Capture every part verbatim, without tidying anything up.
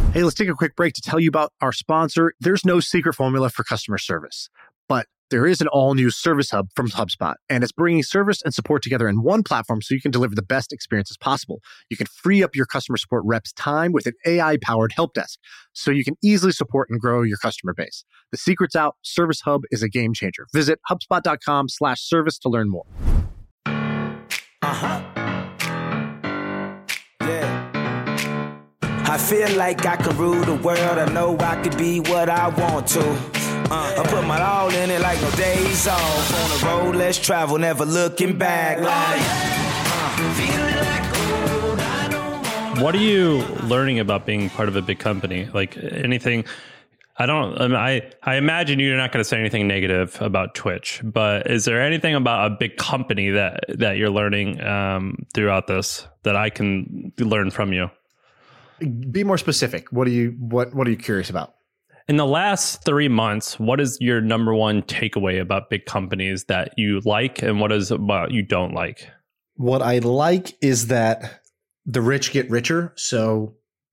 Hey, let's take a quick break to tell you about our sponsor. There's no secret formula for customer service, but there is an all-new Service Hub from HubSpot, and it's bringing service and support together in one platform so you can deliver the best experiences possible. You can free up your customer support reps' time with an A I-powered help desk so you can easily support and grow your customer base. The secret's out. Service Hub is a game changer. Visit HubSpot.com slash service to learn more. Uh-huh. Yeah. I feel like I can rule the world. I know I could be what I want to. Uh, I put my all in it like no days off. On the road, let's travel, never looking back. Like, uh, what are you learning about being part of a big company? Like anything? I don't. I mean, I, I imagine you're not going to say anything negative about Twitch, but is there anything about a big company that that you're learning um, throughout this that I can learn from you? Be more specific. What are you what what are you curious about? In the last three months, what is your number one takeaway about big companies that you like, and what is what you don't like? What I like is that the rich get richer. So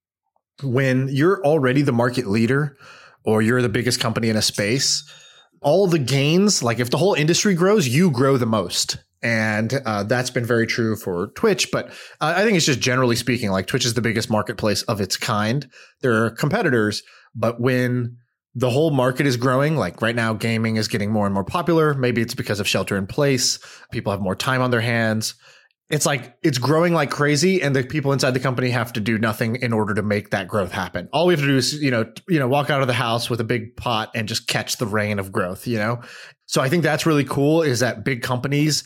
when you're already the market leader or you're the biggest company in a space, all the gains, like if the whole industry grows, you grow the most. And uh, that's been very true for Twitch. But uh, I think it's just generally speaking, like Twitch is the biggest marketplace of its kind. There are competitors, but when the whole market is growing, like right now, gaming is getting more and more popular. Maybe it's because of shelter in place. People have more time on their hands. It's like it's growing like crazy, and the people inside the company have to do nothing in order to make that growth happen. All we have to do is, you know, you know, walk out of the house with a big pot and just catch the rain of growth, you know? So I think that's really cool, is that big companies,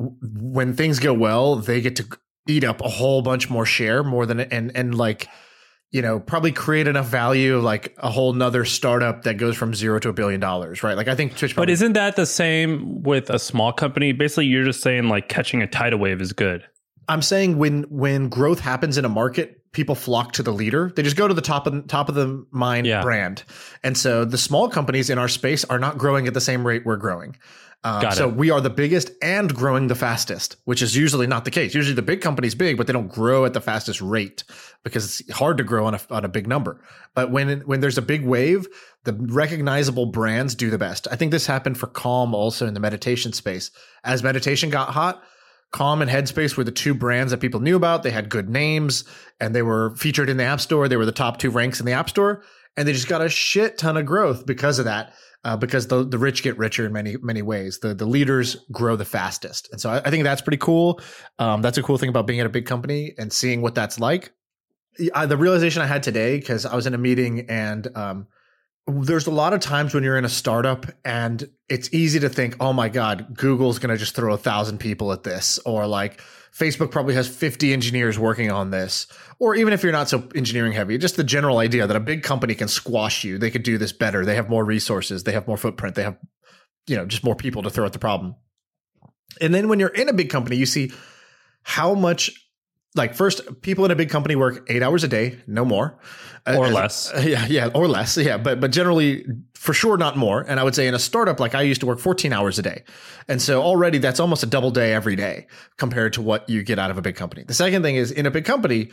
when things go well, they get to eat up a whole bunch more share, more than, and, and like, you know, probably create enough value, like a whole nother startup that goes from zero to a billion dollars, right? Like I think Twitch. But isn't that the same with a small company? Basically, you're just saying like catching a tidal wave is good. I'm saying when when growth happens in a market, people flock to the leader. They just go to the top of top of the mind yeah. brand. And so the small companies in our space are not growing at the same rate we're growing. Um, so we are the biggest and growing the fastest, which is usually not the case. Usually the big company's big, but they don't grow at the fastest rate because it's hard to grow on a, on a big number. But when when there's a big wave, the recognizable brands do the best. I think this happened for Calm also in the meditation space. As meditation got hot, Calm and Headspace were the two brands that people knew about. They had good names and they were featured in the App Store. They were the top two ranks in the App Store, and they just got a shit ton of growth because of that. Uh, because the the rich get richer in many many ways. The the leaders grow the fastest, and so I, I think that's pretty cool. Um, that's a cool thing about being at a big company and seeing what that's like. I, the realization I had today, because I was in a meeting, and um, there's a lot of times when you're in a startup and it's easy to think, oh my God, Google's going to just throw a thousand people at this, or like Facebook probably has fifty engineers working on this. Or even if you're not so engineering heavy, just the general idea that a big company can squash you. They could do this better. They have more resources. They have more footprint. They have, you know, just more people to throw at the problem. And then when you're in a big company, you see how much, like first, people in a big company work eight hours a day, no more. Or As, less. Uh, yeah, yeah, or less. Yeah, but but generally, for sure, not more. And I would say in a startup, like I used to work fourteen hours a day. And so already that's almost a double day every day compared to what you get out of a big company. The second thing is, in a big company,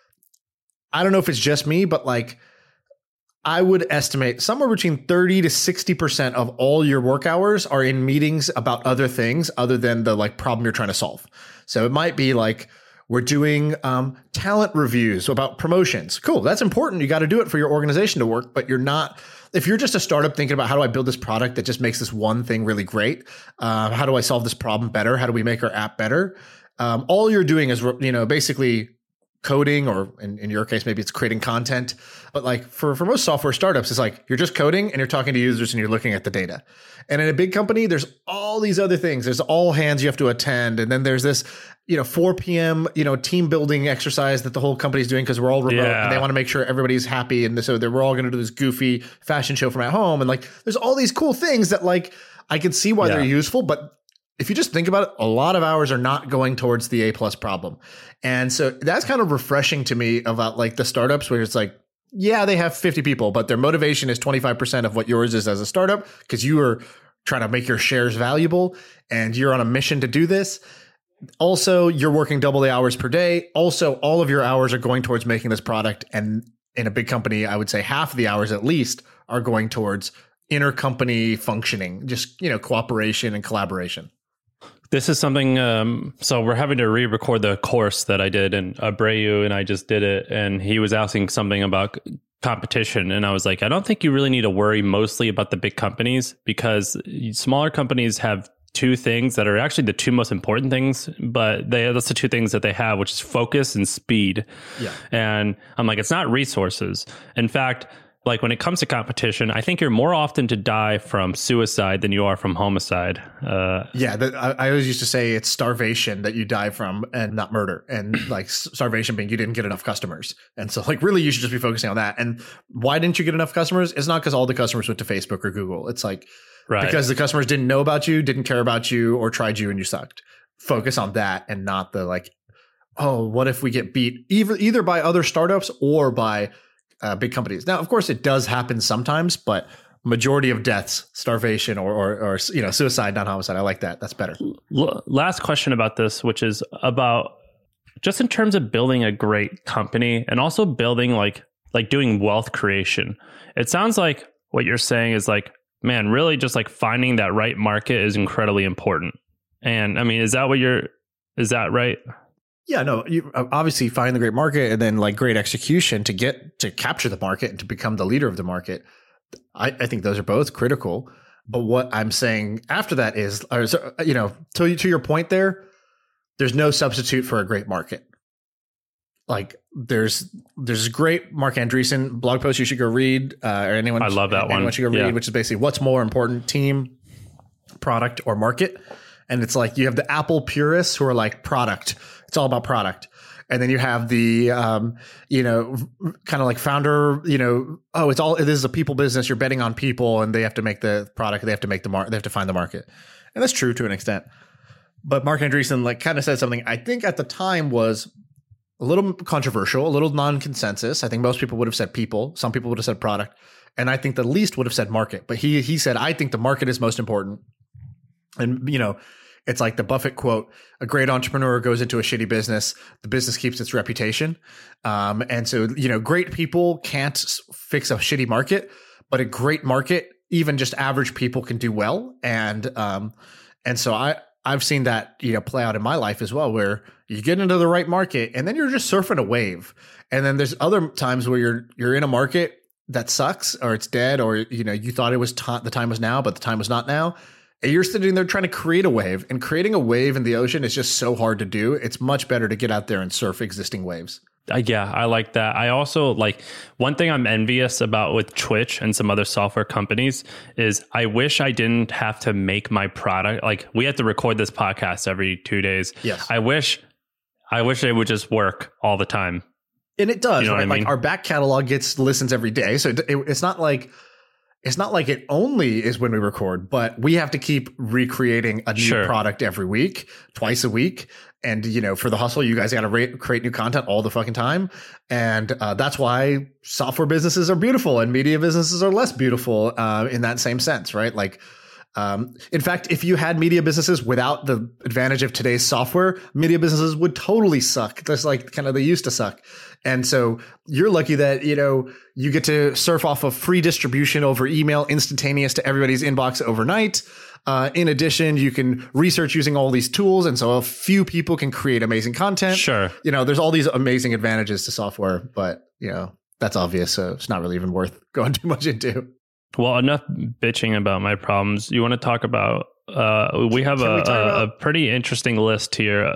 I don't know if it's just me, but like I would estimate somewhere between thirty to sixty percent of all your work hours are in meetings about other things other than the like problem you're trying to solve. So it might be like, we're doing um, talent reviews about promotions. Cool. That's important. You got to do it for your organization to work, but you're not, if you're just a startup thinking about how do I build this product that just makes this one thing really great? Uh, how do I solve this problem better? How do we make our app better? Um, all you're doing is, you know, basically coding, or in, in your case, maybe it's creating content. But like for, for most software startups, it's like you're just coding and you're talking to users and you're looking at the data. And in a big company, there's all these other things. There's all hands you have to attend. And then there's this, you know, four p.m., you know, team building exercise that the whole company's doing because we're all remote yeah. and they want to make sure everybody's happy. And so we're all going to do this goofy fashion show from at home. And like, there's all these cool things that like, I can see why yeah. they're useful, but if you just think about it, a lot of hours are not going towards the A plus problem. And so that's kind of refreshing to me about like the startups where it's like, yeah, they have fifty people, but their motivation is twenty-five percent of what yours is as a startup because you are trying to make your shares valuable and you're on a mission to do this. Also, you're working double the hours per day. Also, all of your hours are going towards making this product, and in a big company, I would say half of the hours at least are going towards intercompany functioning, just, you know, cooperation and collaboration. This is something, um, so we're having to re-record the course that I did, and Abreu and I just did it, and he was asking something about competition, and I was like, I don't think you really need to worry mostly about the big companies, because smaller companies have two things that are actually the two most important things, but they that's the two things that they have, which is focus and speed. Yeah. And I'm like, it's not resources. In fact, like when it comes to competition, I think you're more often to die from suicide than you are from homicide. Uh, yeah, the, I, I always used to say it's starvation that you die from and not murder. And like starvation being you didn't get enough customers. And so like really you should just be focusing on that. And why didn't you get enough customers? It's not because all the customers went to Facebook or Google. It's like right. because the customers didn't know about you, didn't care about you, or tried you and you sucked. Focus on that and not the like, oh, what if we get beat either, either by other startups or by Uh, big companies. Now, of course, it does happen sometimes, but majority of deaths, starvation or, or, or you know, suicide, not homicide. I like that. That's better. L- last question about this, which is about just in terms of building a great company and also building like like doing wealth creation. It sounds like what you're saying is like, man, really just like finding that right market is incredibly important. And I mean, is that what you're? Is that right? Yeah, no, you obviously find the great market and then like great execution to get to capture the market and to become the leader of the market. I, I think those are both critical. But what I'm saying after that is, you know, to, to your point there, there's no substitute for a great market. Like there's there's a great Marc Andreessen blog post you should go read, uh, or anyone. I love that anyone one. should go read, yeah. Which is basically what's more important, team, product, or market. And it's like you have the Apple purists who are like product. It's all about product. And then you have the, um, you know, kind of like founder, you know, oh, it's all, it is a people business. You're betting on people and they have to make the product. They have to make the market. They have to find the market. And that's true to an extent. But Marc Andreessen like kind of said something I think at the time was a little controversial, a little non-consensus. I think most people would have said people. Some people would have said product. And I think the least would have said market. But he he said, I think the market is most important. And, you know, it's like the Buffett quote, a great entrepreneur goes into a shitty business. The business keeps its reputation. Um, and so, you know, great people can't fix a shitty market, but a great market, even just average people can do well. And, um, and so I, I've seen that, you know, play out in my life as well, where you get into the right market and then you're just surfing a wave. And then there's other times where you're, you're in a market that sucks or it's dead, or, you know, you thought it was t- the time was now, but the time was not now. And you're sitting there trying to create a wave, and creating a wave in the ocean is just so hard to do. It's much better to get out there and surf existing waves. Uh, yeah, I like that. I also like one thing I'm envious about with Twitch and some other software companies is I wish I didn't have to make my product. Like we have to record this podcast every two days. Yes. I wish, I wish it would just work all the time. And it does, you know right? what I mean? Like our back catalog gets listens every day. So it, it, it's not like, It's not like it only is when we record, but we have to keep recreating a new Sure. product every week, twice a week. And, you know, for the hustle, you guys got to re- create new content all the fucking time. And uh, that's why software businesses are beautiful and media businesses are less beautiful uh, in that same sense, right? Like, um, in fact, if you had media businesses without the advantage of today's software, media businesses would totally suck, just like kind of they used to suck. And so you're lucky that, you know, you get to surf off of free distribution over email, instantaneous to everybody's inbox overnight. Uh, in addition, you can research using all these tools. And so a few people can create amazing content. Sure. You know, there's all these amazing advantages to software, but, you know, that's obvious. So it's not really even worth going too much into. Well, enough bitching about my problems. You want to talk about, uh, we have a, we a, a pretty interesting list here.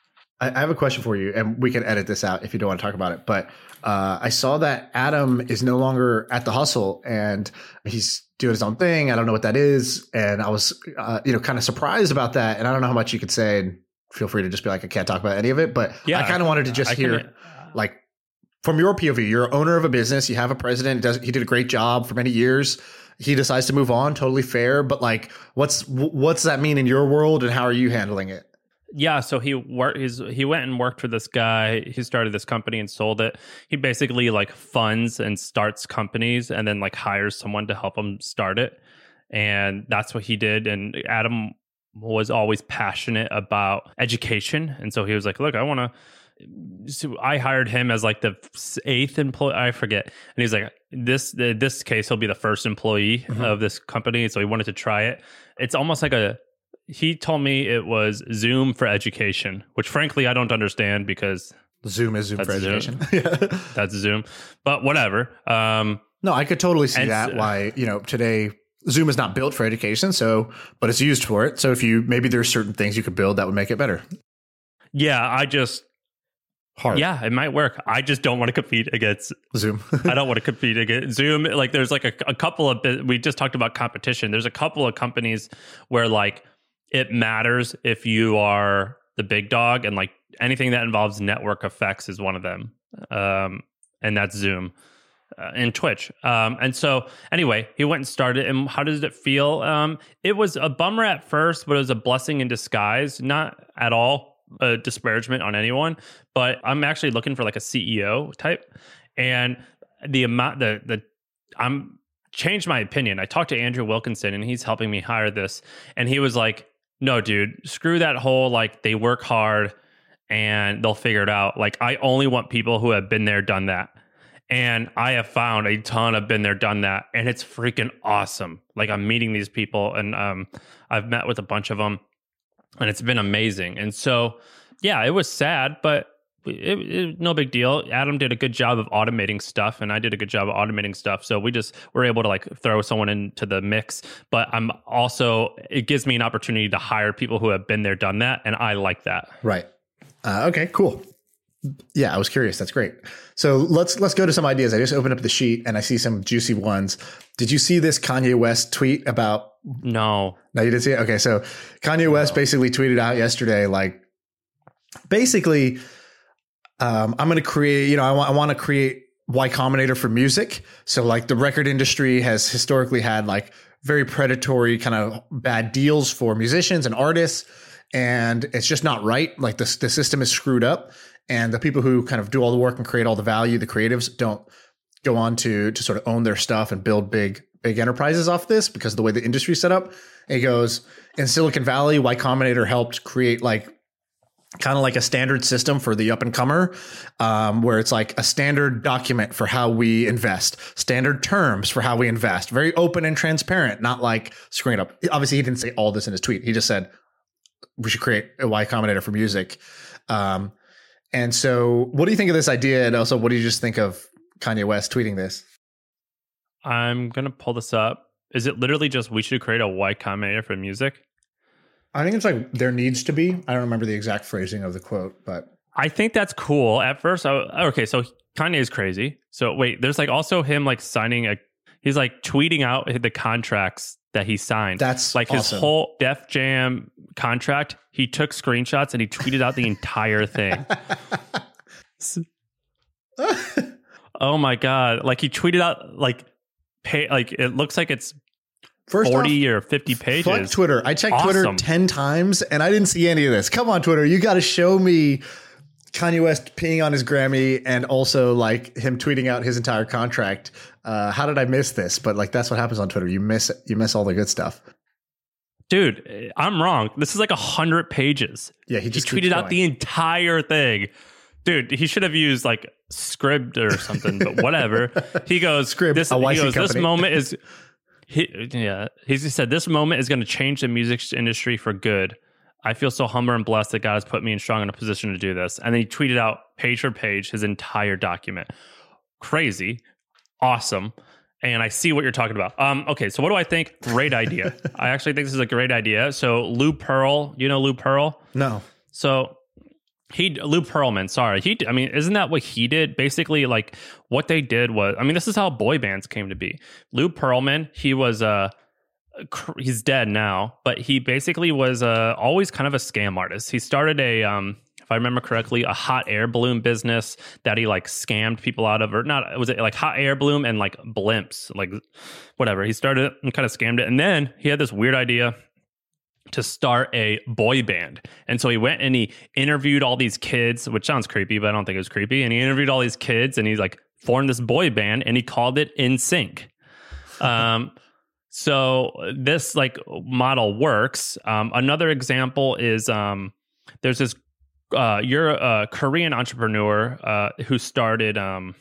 I have a question for you, and we can edit this out if you don't want to talk about it. But uh, I saw that Adam is no longer at The Hustle, and he's doing his own thing. I don't know what that is, and I was, uh, you know, kind of surprised about that. And I don't know how much you could say. And feel free to just be like, I can't talk about any of it. But yeah, I kind of wanted to just I hear, can, like, from your P O V, you're an owner of a business. You have a president. Does he did a great job for many years. He decides to move on. Totally fair. But like, what's what's that mean in your world, and how are you handling it? Yeah, so he worked. He's he went and worked for this guy. He started this company and sold it. He basically like funds and starts companies, and then like hires someone to help him start it. And that's what he did. And Adam was always passionate about education, and so he was like, "Look, I want to so I hired him as like the eighth employee. I forget. And he's like, this, in this case, he'll be the first employee mm-hmm. of this company. So he wanted to try it. It's almost like a, he told me it was Zoom for education, which frankly, I don't understand because Zoom is Zoom for education. Zoom. That's Zoom, but whatever. Um, no, I could totally see that uh, why, you know, today Zoom is not built for education. So, but it's used for it. So if you, maybe there's certain things you could build that would make it better. Yeah. I just, Hard. Yeah, it might work. I just don't want to compete against Zoom. I don't want to compete against Zoom. Like there's like a, a couple of, we just talked about competition. There's a couple of companies where like it matters if you are the big dog, and like anything that involves network effects is one of them. Um, and that's Zoom uh, and Twitch. Um, and so anyway, he went and started. And how does it feel? Um, it was a bummer at first, but it was a blessing in disguise. Not at all a disparagement on anyone, but I'm actually looking for like a C E O type, and the amount the the I'm changed my opinion. I talked to Andrew Wilkinson, and he's helping me hire this, and he was like, "No, dude, screw that whole like they work hard and they'll figure it out. Like I only want people who have been there, done that." And I have found a ton of been there, done that, and it's freaking awesome. Like I'm meeting these people, and um, I've met with a bunch of them. And it's been amazing. And so, yeah, it was sad, but it, it, no big deal. Adam did a good job of automating stuff, and I did a good job of automating stuff. So we just were able to like throw someone into the mix. But I'm also, it gives me an opportunity to hire people who have been there, done that. And I like that. Right. Uh, okay, cool. Yeah, I was curious. That's great. So let's let's go to some ideas. I just opened up the sheet and I see some juicy ones. Did you see this Kanye West tweet about? No. No, you didn't see it? Okay, so Kanye West no. basically tweeted out yesterday, like, basically, um, I'm going to create, you know, I want I want to create Y Combinator for music. So like the record industry has historically had like very predatory kind of bad deals for musicians and artists. And it's just not right. Like the, the system is screwed up. And the people who kind of do all the work and create all the value, the creatives, don't go on to to sort of own their stuff and build big, big enterprises off this because of the way the industry's set up. And he goes, in Silicon Valley, Y Combinator helped create like kind of like a standard system for the up and comer, um, where it's like a standard document for how we invest, standard terms for how we invest, very open and transparent, not like screwing it up. Obviously, he didn't say all this in his tweet. He just said, we should create a Y Combinator for music. Um, And so what do you think of this idea? And also, what do you just think of Kanye West tweeting this? I'm going to pull this up. Is it literally just we should create a Y Combinator for music? I think it's like there needs to be. I don't remember the exact phrasing of the quote, but I think that's cool. At first, I, okay, so Kanye is crazy. So wait, there's like also him like signing a, he's like tweeting out the contracts that he signed. That's like awesome. His whole Def Jam contract. He took screenshots and he tweeted out the entire thing. Oh my God. Like he tweeted out like pay, like it looks like it's First forty off, or fifty pages. Fuck Twitter. I checked awesome. Twitter ten times and I didn't see any of this. Come on, Twitter. You got to show me Kanye West peeing on his Grammy and also like him tweeting out his entire contract. Uh, how did I miss this? But like, that's what happens on Twitter. You miss you miss all the good stuff. Dude, I'm wrong. This is like a hundred pages. Yeah, he just he tweeted out the entire thing. Dude, he should have used like Scribd or something, but whatever. He goes, Scribd, this, he goes, this moment is, he, yeah, he said, this moment is going to change the music industry for good. I feel so humble and blessed that God has put me in strong in a position to do this. And then he tweeted out page for page his entire document. Crazy. Awesome. And I see what you're talking about. Um, okay, so what do I think? Great idea. I actually think this is a great idea. So Lou Pearl, you know Lou Pearl? No. So he, Lou Pearlman, sorry. He, I mean, isn't that what he did? Basically, like what they did was, I mean, this is how boy bands came to be. Lou Pearlman, he was a, uh, he's dead now, but he basically was uh, always kind of a scam artist. He started a, um, if I remember correctly, a hot air balloon business that he like scammed people out of, or not, was it like hot air balloon and like blimps, like whatever. He started it and kind of scammed it. And then he had this weird idea to start a boy band. And so he went and he interviewed all these kids, which sounds creepy, but I don't think it was creepy. And he interviewed all these kids and he's like formed this boy band and he called it N Sync. Um, so this like model works. Um, another example is um, there's this uh, you're a Korean entrepreneur uh, who started. Um,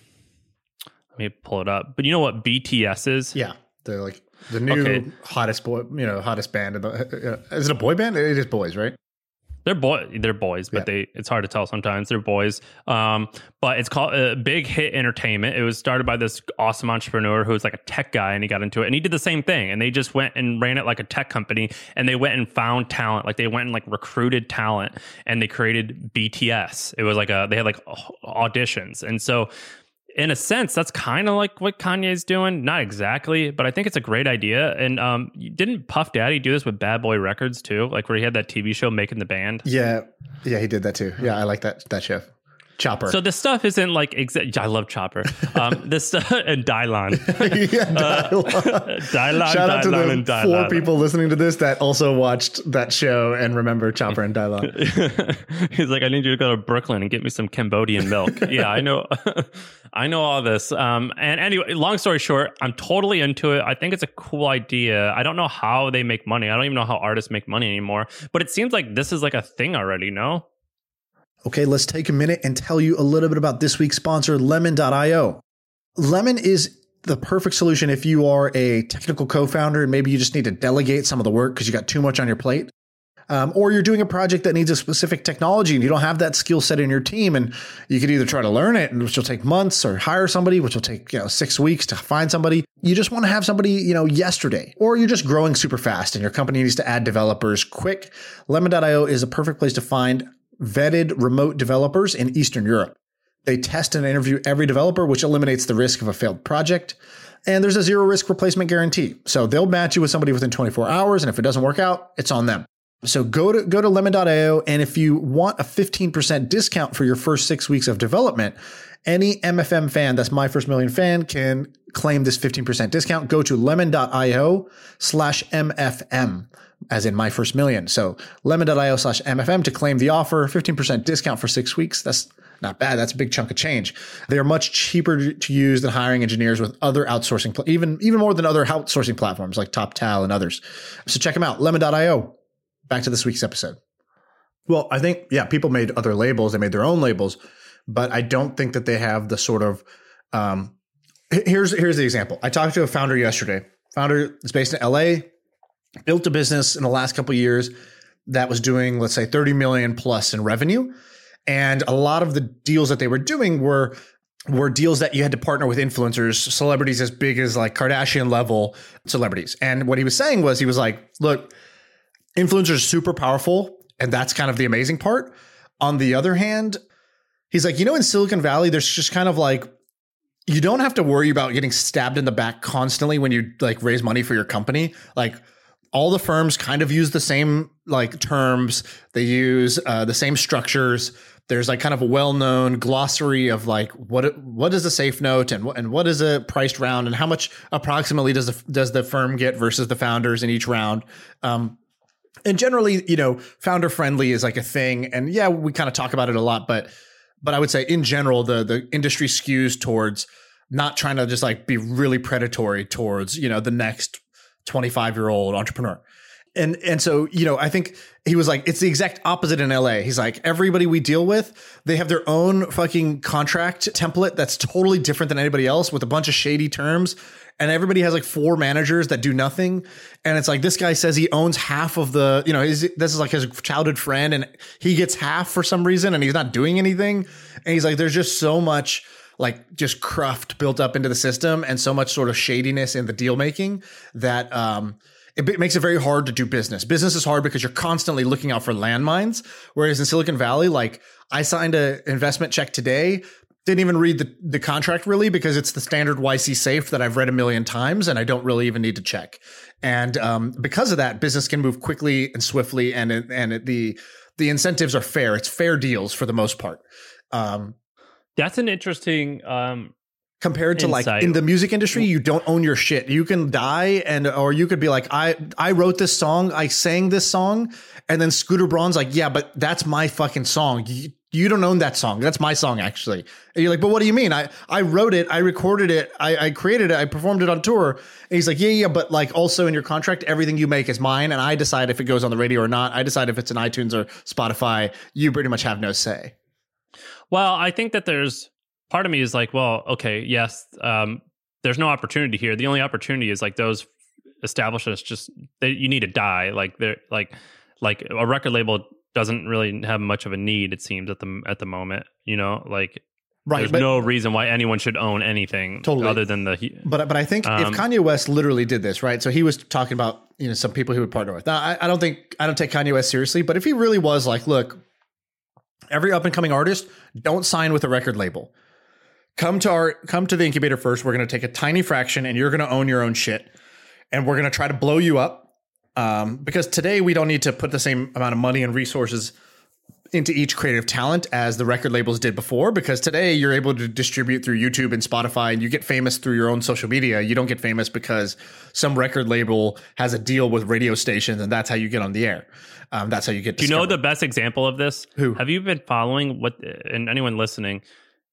let me pull it up. But you know what B T S is? Yeah, they're like the new okay. hottest boy, you know, hottest band. In the, uh, is it a boy band? It is boys, right? They're boy, they're boys, but yeah. they it's hard to tell sometimes. They're boys, um, but it's called uh, Big Hit Entertainment. It was started by this awesome entrepreneur who was like a tech guy, and he got into it, and he did the same thing. And they just went and ran it like a tech company, and they went and found talent. Like they went and like recruited talent, and they created B T S. It was like a they had like auditions, and so. In a sense, that's kind of like what Kanye's doing. Not exactly, but I think it's a great idea. And um, didn't Puff Daddy do this with Bad Boy Records too? Like where he had that T V show Making the Band? Yeah. Yeah, he did that too. Yeah, I like that that show. Chopper. So this stuff isn't like exa- I love Chopper. Um, this stuff and Dylon. yeah, Dylon. Dylon. Shout out Dylon, to the and Dylon. four people listening to this that also watched that show and remember Chopper and Dylon. He's like, I need you to go to Brooklyn and get me some Cambodian milk. yeah, I know. I know all this. Um, and anyway, long story short, I'm totally into it. I think it's a cool idea. I don't know how they make money. I don't even know how artists make money anymore. But it seems like this is like a thing already, no? Okay, let's take a minute and tell you a little bit about this week's sponsor, lemon dot io. Lemon is the perfect solution if you are a technical co-founder and maybe you just need to delegate some of the work because you got too much on your plate. Um, or you're doing a project that needs a specific technology and you don't have that skill set in your team, and you could either try to learn it, which will take months, or hire somebody, which will take, you know, six weeks to find somebody. You just want to have somebody, you know, yesterday, or you're just growing super fast and your company needs to add developers quick. lemon dot io is a perfect place to find vetted remote developers in Eastern Europe. They test and interview every developer, which eliminates the risk of a failed project. And there's a zero risk replacement guarantee. So they'll match you with somebody within twenty-four hours. And if it doesn't work out, it's on them. So go to go to lemon dot io. And if you want a fifteen percent discount for your first six weeks of development, any M F M fan, that's My First Million fan, can claim this fifteen percent discount. Go to lemon dot io slash M F M. as in My First Million. So lemon dot io slash M F M to claim the offer, fifteen percent discount for six weeks. That's not bad. That's a big chunk of change. They are much cheaper to use than hiring engineers with other outsourcing, pl- even, even more than other outsourcing platforms like TopTal and others. So check them out, lemon dot io. Back to this week's episode. Well, I think, yeah, people made other labels. They made their own labels, but I don't think that they have the sort of, um, here's, here's the example. I talked to a founder yesterday. Founder is based in L A, built a business in the last couple of years that was doing, let's say, thirty million plus in revenue. And a lot of the deals that they were doing were, were deals that you had to partner with influencers, celebrities as big as like Kardashian level celebrities. And what he was saying was, he was like, look, influencers are super powerful. And that's kind of the amazing part. On the other hand, he's like, you know, in Silicon Valley, there's just kind of like, you don't have to worry about getting stabbed in the back constantly when you like raise money for your company. Like all the firms kind of use the same like terms. They use uh, the same structures. There's like kind of a well-known glossary of like what what is a safe note and what and what is a priced round and how much approximately does the does the firm get versus the founders in each round. Um, and generally, you know, founder friendly is like a thing. And yeah, we kind of talk about it a lot, but but I would say in general, the the industry skews towards not trying to just like be really predatory towards, you know, the next twenty-five year old entrepreneur. And, and so, you know, I think he was like, it's the exact opposite in L A. He's like, everybody we deal with, they have their own fucking contract template that's totally different than anybody else with a bunch of shady terms. And everybody has like four managers that do nothing. And it's like, this guy says he owns half of the, you know, his, this is like his childhood friend and he gets half for some reason and he's not doing anything. And he's like, there's just so much like just cruft built up into the system and so much sort of shadiness in the deal making that, um, it makes it very hard to do business. Business is hard because you're constantly looking out for landmines. Whereas in Silicon Valley, like I signed an investment check today, didn't even read the, the contract really because it's the standard Y C safe that I've read a million times and I don't really even need to check. And um, because of that, business can move quickly and swiftly, and and the the incentives are fair. It's fair deals for the most part. Um, That's an interesting. Um Compared to Insight. Like in the music industry, you don't own your shit. You can die and, or you could be like, I, I wrote this song. I sang this song. And then Scooter Braun's like, yeah, but that's my fucking song. You, You don't own that song. That's my song, actually. And you're like, but what do you mean? I, I wrote it. I recorded it. I, I created it. I performed it on tour. And he's like, yeah, yeah. But like also in your contract, everything you make is mine. And I decide if it goes on the radio or not. I decide if it's in iTunes or Spotify. You pretty much have no say. Well, I think that there's part of me is like, well, okay, yes. Um, there's no opportunity here. The only opportunity is like those establishments just, they, you need to die. Like they're like, like a record label doesn't really have much of a need, it seems, at the at the moment. You know, like right, there's but, no reason why anyone should own anything totally. other than the. But but I think um, if Kanye West literally did this, right? So he was talking about, you know, some people he would partner with. Now I, I don't think I don't take Kanye West seriously, but if he really was like, look, every up and coming artist, don't sign with a record label. Come to our come to the incubator first. We're going to take a tiny fraction, and you're going to own your own shit, and we're going to try to blow you up. Um, because today we don't need to put the same amount of money and resources into each creative talent as the record labels did before, because today you're able to distribute through YouTube and Spotify and you get famous through your own social media. You don't get famous because some record label has a deal with radio stations and that's how you get on the air. Um, that's how you get discovered. Do you know the best example of this? Who? Have you been following what, and anyone listening,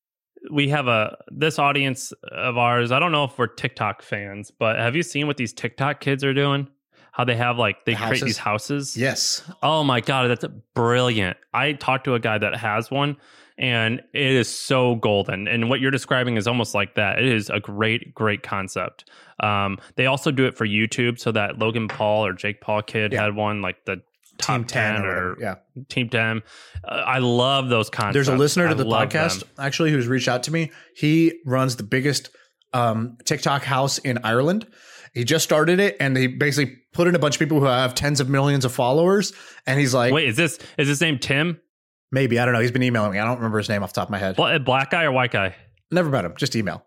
we have a, this audience of ours, I don't know if we're TikTok fans, but have you seen what these TikTok kids are doing? How they have like, they the create these houses. Yes. Oh my God. That's brilliant. I talked to a guy that has one and it is so golden. And what you're describing is almost like that. It is a great, great concept. Um, they also do it for YouTube. So that Logan Paul or Jake Paul kid yeah. had one, like the top Team ten or, or yeah. Team ten. Uh, I love those concepts. There's a listener to I the podcast them. actually who's reached out to me. He runs the biggest um, TikTok house in Ireland. He just started it, and they basically put in a bunch of people who have tens of millions of followers. And he's like, "Wait, is this is his name Tim? Maybe, I don't know. He's been emailing me. I don't remember his name off the top of my head. Black guy or white guy? Never met him. Just email.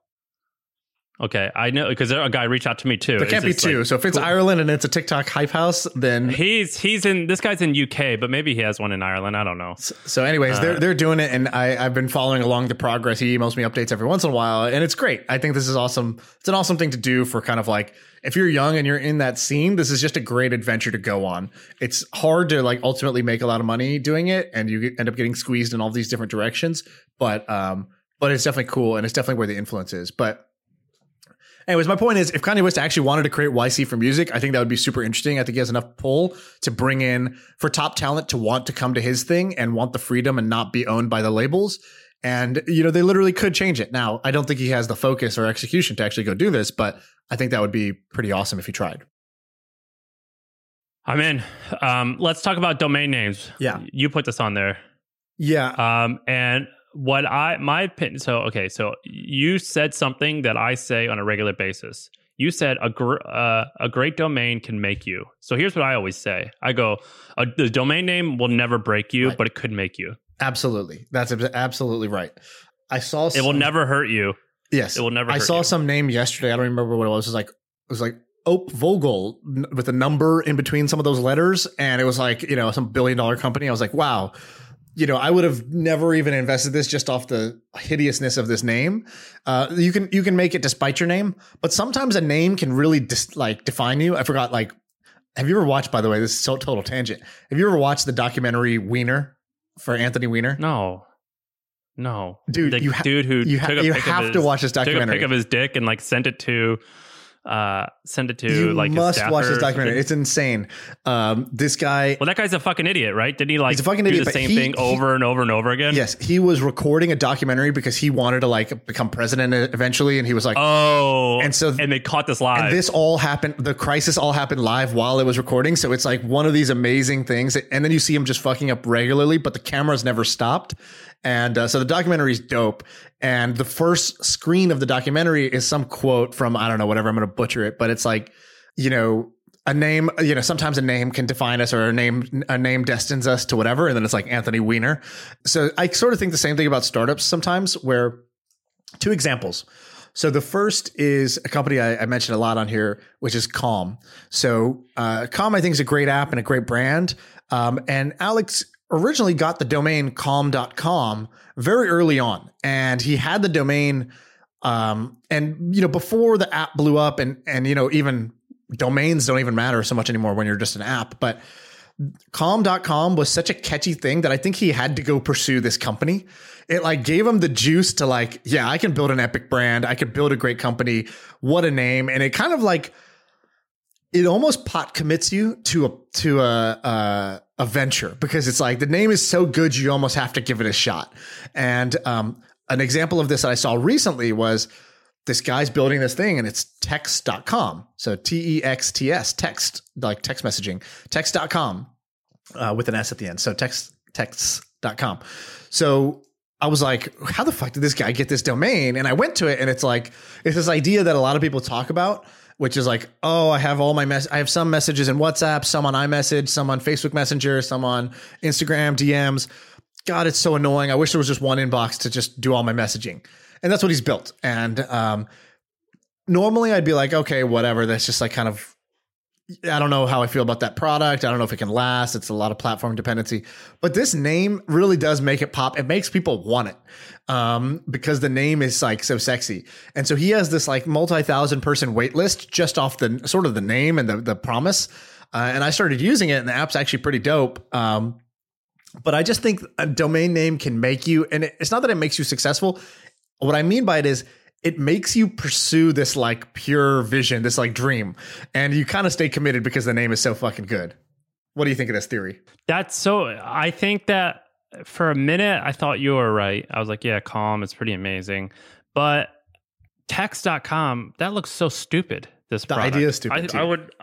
Okay, I know because a guy reached out to me too. There can't be two. Like, so if it's cool. Ireland and it's a TikTok hype house, then he's he's in. This guy's in U K, but maybe he has one in Ireland. I don't know. So, so anyways, uh, they're they're doing it, and I I've been following along the progress. He emails me updates every once in a while, and it's great. I think this is awesome. It's an awesome thing to do for kind of like if you're young and you're in that scene. This is just a great adventure to go on. It's hard to like ultimately make a lot of money doing it, and you end up getting squeezed in all these different directions. But um, but it's definitely cool, and it's definitely where the influence is. But anyways, my point is, if Kanye West actually wanted to create Y C for music, I think that would be super interesting. I think he has enough pull to bring in for top talent to want to come to his thing and want the freedom and not be owned by the labels. And, you know, they literally could change it. Now, I don't think he has the focus or execution to actually go do this, but I think that would be pretty awesome if he tried. I'm in. Um, let's talk about domain names. Yeah. You put this on there. Yeah. Um, and what I, my opinion, so, okay, so you said something that I say on a regular basis. You said a, gr- uh, a great domain can make you. So here's what I always say. I go, a, the domain name will never break you, right. but it could make you. Absolutely. That's absolutely right. I saw some, it will never hurt you. Yes. It will never hurt I saw you. some name yesterday. I don't remember what it was. It was like, it was like Ope Vogel with a number in between some of those letters. And it was like, you know, some billion dollar company. I was like, wow. You know, I would have never even invested this just off the hideousness of this name. Uh, you can you can make it despite your name, but sometimes a name can really dis, like define you. I forgot. Like, have you ever watched? By the way, this is so total tangent. Have you ever watched the documentary Wiener for Anthony Weiner? No, no, dude. The you ha- dude who you, ha- took a you pic have of to his, watch this documentary. Took a pic of his dick and like sent it to. Uh, send it to you like his must watch this documentary. Something. It's insane. Um, this guy. Well, that guy's a fucking idiot, right? Did he like he's a fucking do idiot, the same he, thing over he, and over and over again? Yes, he was recording a documentary because he wanted to like become president eventually, and he was like, "Oh," and so and they caught this live. And this all happened. The crisis all happened live while it was recording. So it's like one of these amazing things. And then you see him just fucking up regularly, but the cameras never stopped. And uh, so the documentary is dope. And the first screen of the documentary is some quote from, I don't know, whatever, I'm going to butcher it, but it's like, you know, a name, you know, sometimes a name can define us or a name, a name destines us to whatever. And then it's like Anthony Weiner. So I sort of think the same thing about startups sometimes, where two examples. So the first is a company I, I mentioned a lot on here, which is Calm. So uh, Calm, I think, is a great app and a great brand. Um, and Alex originally got the domain calm dot com very early on, and he had the domain. Um, and, you know, before the app blew up and, and, you know, even domains don't even matter so much anymore when you're just an app. But calm dot com was such a catchy thing that I think he had to go pursue this company. It like gave him the juice to like, yeah, I can build an epic brand. I could build a great company. What a name. And it kind of like, it almost pot commits you to a, to a, a, a venture, because it's like the name is so good, you almost have to give it a shot. And um, an example of this that I saw recently was this guy's building this thing, and it's text dot com. So T E X T S, text, like text messaging, text dot com uh, with an S at the end. So text, texts dot com. So I was like, how the fuck did this guy get this domain? And I went to it, and it's like, it's this idea that a lot of people talk about, which is like, oh, I have all my mess. I have some messages in WhatsApp, some on iMessage, some on Facebook Messenger, some on Instagram D Ms. God, it's so annoying. I wish there was just one inbox to just do all my messaging. And that's what he's built. And um, normally I'd be like, okay, whatever. That's just like kind of, I don't know how I feel about that product. I don't know if it can last. It's a lot of platform dependency. But this name really does make it pop. It makes people want it um, because the name is like so sexy. And so he has this like multi-thousand person wait list just off the sort of the name and the, the promise. Uh, and I started using it, and the app's actually pretty dope. Um, but I just think a domain name can make you, and it, it's not that it makes you successful. What I mean by it is, it makes you pursue this like pure vision, this like dream, and you kind of stay committed because the name is so fucking good. What do you think of this theory? That's so, I think that for a minute, I thought you were right. I was like, yeah, Calm, it's pretty amazing. But text dot com, that looks so stupid. This the product. idea is stupid. I, too. I would,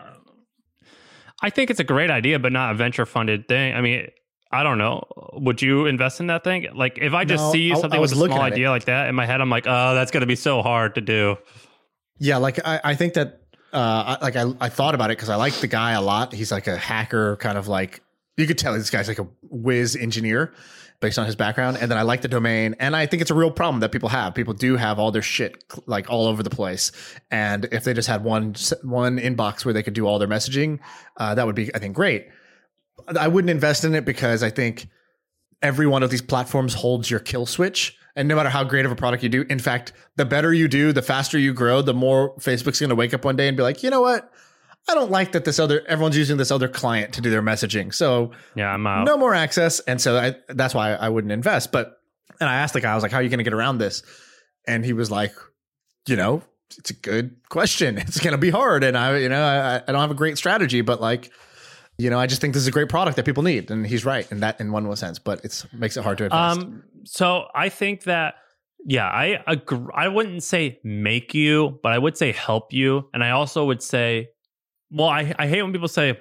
I think it's a great idea, but not a venture funded thing. I mean, I don't know. Would you invest in that thing? Like, if I just no, see something I, I with a small idea it. like that in my head, I'm like, oh, that's going to be so hard to do. Yeah, like I, I think that, uh, I, like I, I thought about it because I like the guy a lot. He's like a hacker, kind of like, you could tell this guy's like a whiz engineer based on his background. And then I like the domain, and I think it's a real problem that people have. People do have all their shit like all over the place, and if they just had one one inbox where they could do all their messaging, uh, that would be, I think, great. I wouldn't invest in it because I think every one of these platforms holds your kill switch. And no matter how great of a product you do, in fact, the better you do, the faster you grow, the more Facebook's going to wake up one day and be like, you know what? I don't like that this other, everyone's using this other client to do their messaging. So yeah, I'm out. No more access. And so I, that's why I wouldn't invest. But, and I asked the guy, I was like, how are you going to get around this? And he was like, you know, it's a good question. It's going to be hard. And I, you know, I, I don't have a great strategy, but like, you know, I just think this is a great product that people need, and he's right in that in one sense, but it makes it hard to invest. Um, so I think that, yeah, I agree. I wouldn't say make you, but I would say help you. And I also would say, well, I, I hate when people say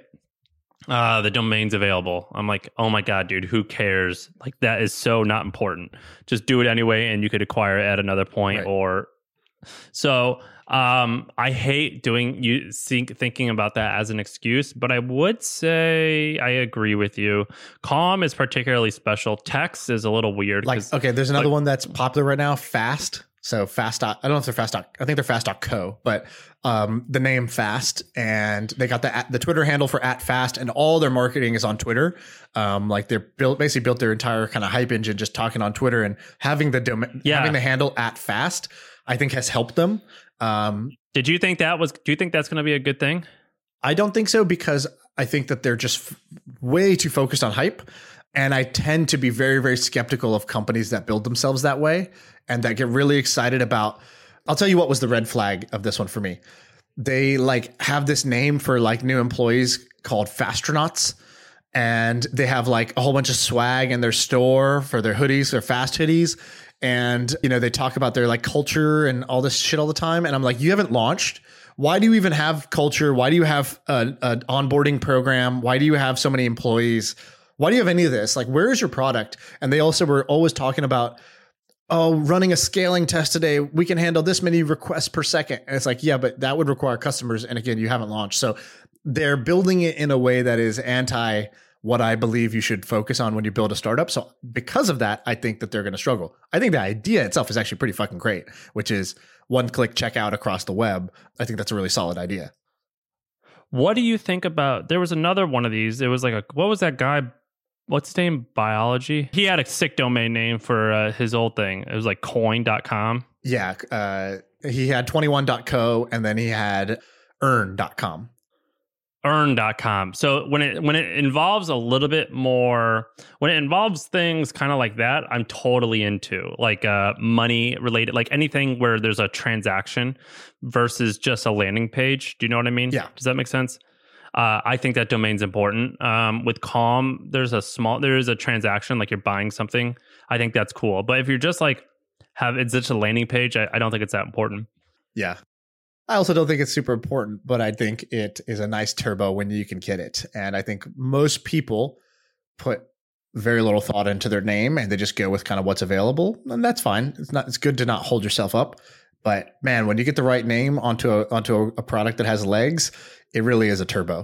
uh, the domain's available. I'm like, oh my God, dude, who cares? Like, that is so not important. Just do it anyway, and you could acquire it at another point. Right. Or so Um, I hate doing you think, thinking about that as an excuse, but I would say I agree with you. Calm is particularly special. Text is a little weird. Like, okay, there's another like, one that's popular right now. Fast. So Fast. I don't know if they're Fast. I think they're Fast dot co, but um, the name Fast, and they got the the Twitter handle for at Fast, and all their marketing is on Twitter. Um, like they're built basically built their entire kind of hype engine just talking on Twitter, and having the domain, yeah. having the handle at Fast, I think has helped them. Um, Did you think that was, do you think that's going to be a good thing? I don't think so, because I think that they're just f- way too focused on hype. And I tend to be very, very skeptical of companies that build themselves that way and that get really excited about, I'll tell you what was the red flag of this one for me. They like have this name for like new employees called Fastronauts. And they have like a whole bunch of swag in their store for their hoodies, their Fast hoodies. And, you know, they talk about their like culture and all this shit all the time. And I'm like, you haven't launched. Why do you even have culture? Why do you have an onboarding program? Why do you have so many employees? Why do you have any of this? Like, where is your product? And they also were always talking about, oh, running a scaling test today, we can handle this many requests per second. And it's like, yeah, but that would require customers. And again, you haven't launched. So they're building it in a way that is anti what I believe you should focus on when you build a startup. So because of that, I think that they're going to struggle. I think the idea itself is actually pretty fucking great, which is one-click checkout across the web. I think that's a really solid idea. What do you think about, there was another one of these. It was like, a what was that guy? What's his name? Biology. He had a sick domain name for uh, his old thing. It was like coin dot com. Yeah. Uh, he had twenty-one dot co, and then he had earn dot com. earn dot com. So when it when it involves a little bit more, when it involves things kind of like that, I'm totally into like uh, money related, like anything where there's a transaction versus just a landing page. Do you know what I mean? Yeah. Does that make sense? Uh, I think that domain's important. Um, with Calm, there's a small, there's a transaction like you're buying something. I think that's cool. But if you're just like have it's just a landing page, I, I don't think it's that important. Yeah. I also don't think it's super important, but I think it is a nice turbo when you can get it. And I think most people put very little thought into their name and they just go with kind of what's available. And that's fine. It's not, it's good to not hold yourself up. But man, when you get the right name onto a, onto a, a product that has legs, it really is a turbo.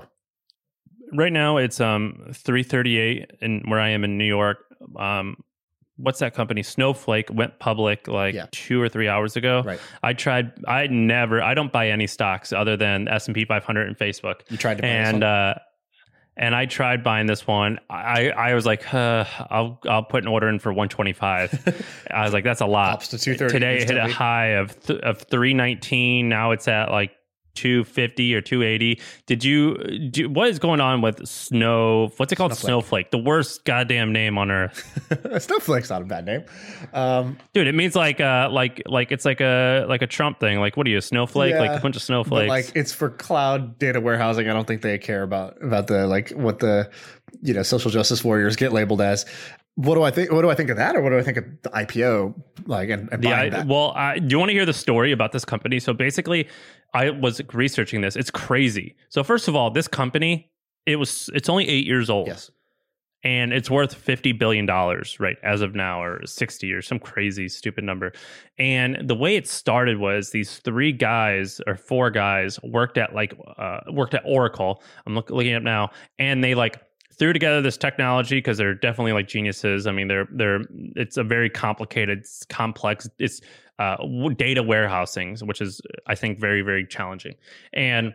Right now it's um three thirty-eight in where I am in New York. Um, what's that company? Snowflake went public like yeah. two or three hours ago. Right. I tried. I never. I don't buy any stocks other than S and P five hundred and Facebook. You tried to buy and uh, and I tried buying this one. I I was like, uh, I'll I'll put an order in for one twenty-five. I was like, that's a lot. Pops to two thirty. Today it hit a high of th- of three nineteen. Now it's at like two fifty or two eighty. Did you do what is going on with Snow? What's it called? Snowflake. Snowflake, the worst goddamn name on earth. Snowflake's not a bad name. Um, Dude, it means like uh like like it's like a like a Trump thing. Like, what are you, a snowflake? Yeah, like a bunch of snowflakes. Like it's for cloud data warehousing. I don't think they care about about the like what the you know social justice warriors get labeled as. What do I think? What do I think of that, or what do I think of the I P O? Like, and, and the, buying I, that? Well, I, do you want to hear the story about this company? So basically, I was researching this. It's crazy. So first of all, this company, it was it's only eight years old. Yes, and it's worth fifty billion dollars right as of now, or sixty, or some crazy stupid number. And the way it started was these three guys or four guys worked at like uh, worked at Oracle. I'm look, looking up now, and they like. threw together this technology because they're definitely like geniuses. I mean, they're they're it's a very complicated, complex. It's uh, data warehousing, which is I think very very challenging. And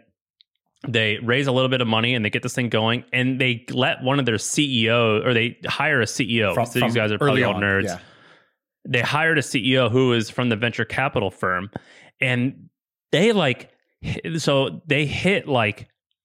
they raise a little bit of money and they get this thing going, and they let one of their C E O or they hire a C E O. From, so from these guys are probably all on, nerds. Yeah. They hired a C E O who is from the venture capital firm, and they like so they hit like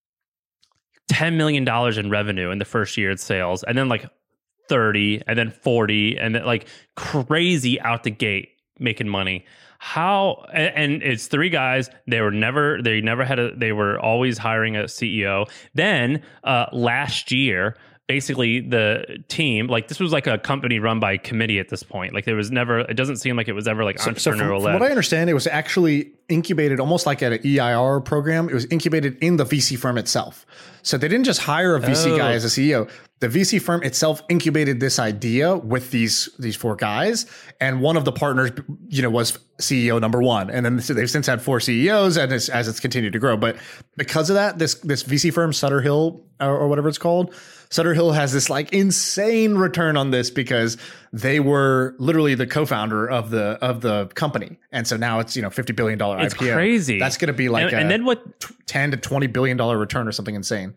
ten million dollars in revenue in the first year of sales, and then like thirty, and then forty, and then like crazy out the gate making money. How, and, and it's three guys. They were never, they never had a, they were always hiring a C E O. Then uh, last year, basically the team, like this was like a company run by committee at this point. Like there was never, it doesn't seem like it was ever like so, entrepreneurial. So from, from what I understand, it was actually incubated almost like at an E I R program. It was incubated in the V C firm itself. So they didn't just hire a V C oh. guy as a C E O. The V C firm itself incubated this idea with these these four guys, and one of the partners, you know, was C E O number one. And then they've since had four C E Os, and it's, as it's continued to grow. But because of that, this this V C firm, Sutter Hill or, or whatever it's called, Sutter Hill has this like insane return on this because they were literally the co-founder of the of the company, and so now it's you know fifty billion dollar it's I P O. Crazy. That's going to be like and, a and then what ten to twenty billion dollar return or something insane.